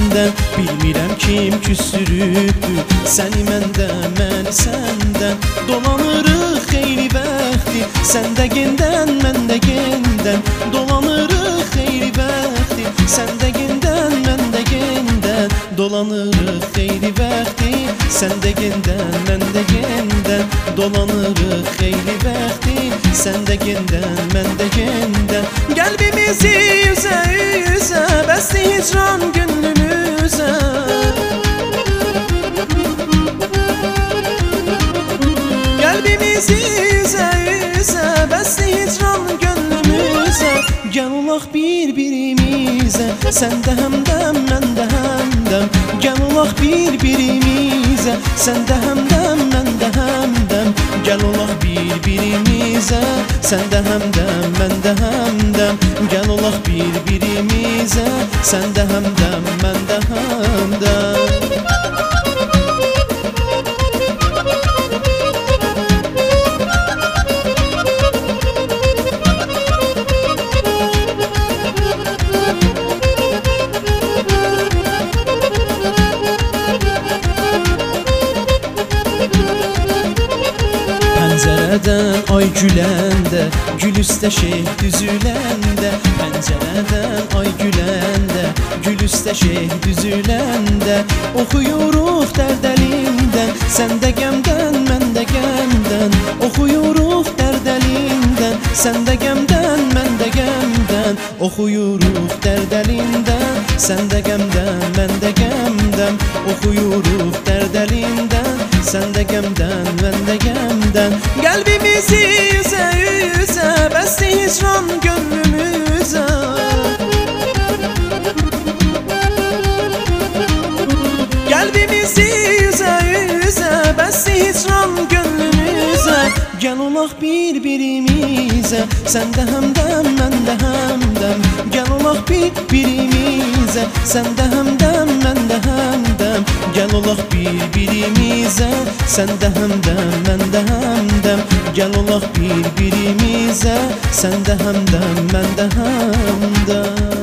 səndən. Bilmirəm kim küstürübdür səni məndən, məni səndən. Dolanırıq xeyli vaxtı səndə gendən, məndə gendən. Dolanırıq xeyli vaxtı səndə gendən, məndə gendən. Dolanırıq xeyli vaxtı səndə gendən, məndə gendən. Dolanırıq xeyli vaxtı səndə gendən, məndə gendən. Qəlbimizi üzə üzə bəsdi hicran gönlümüzə. Qəlbimizi üzə üzə bəsdi hicran gönlümüzə. Gəl olaq bir-birimizə, səndə həmdəm, məndə həmdəm. Gəl olaq bir-birimizə, səndə həmdəm, məndə həmdəm. Gəl olaq bir-birimizə, səndə həmdəm, məndə həmdəm. Gəl olaq bir-birimizə, səndə həmdəm, məndə həmdəm. Pəncərədən ay güləndə, gül üstə şeyh düzüləndə. Pəncərədən ay güləndə, gül üstə şeyh düzüləndə. Oxuyuruq dərdəlindən, səndə qəmdən, məndə qəmdən. Oxuyuruq dərdəlindən, səndə qəmdən, məndə qəmdən. Oxuyuruq dərdəlindən, səndə qəmdən, məndə qəmdən. Oxuyuruq dərdəlindən, səndə qəmdən, məndə qəmdən. Qəlbimizi üzə üzə bəsdi hicran gönlümüzə. Qəlbimizi üzə üzə bəsdi hicran gönlümüzə. Gəl olaq bir-birimizə, səndə həmdəm, məndə həmdəm. Gəl olaq bir-birimizə, səndə həmdəm, məndə həmdəm. Gəl olaq bir-birimizə, səndə həmdəm, məndə həmdəm. Gəl olaq bir-birimizə, səndə həmdəm, məndə həmdəm.